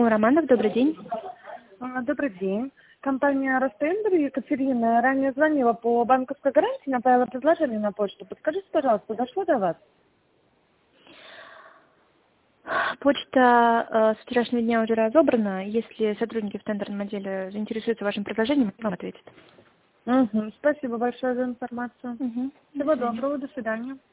Романов, добрый день. Добрый день. Компания Ростендер, Екатерина, ранее звонила по банковской гарантии, направила предложение на почту. Подскажите, пожалуйста, дошло до вас? Почта с вчерашнего дня уже разобрана. Если сотрудники в тендерном отделе заинтересуются вашим предложением, они вам ответят. Спасибо большое за информацию. Всего доброго, до свидания.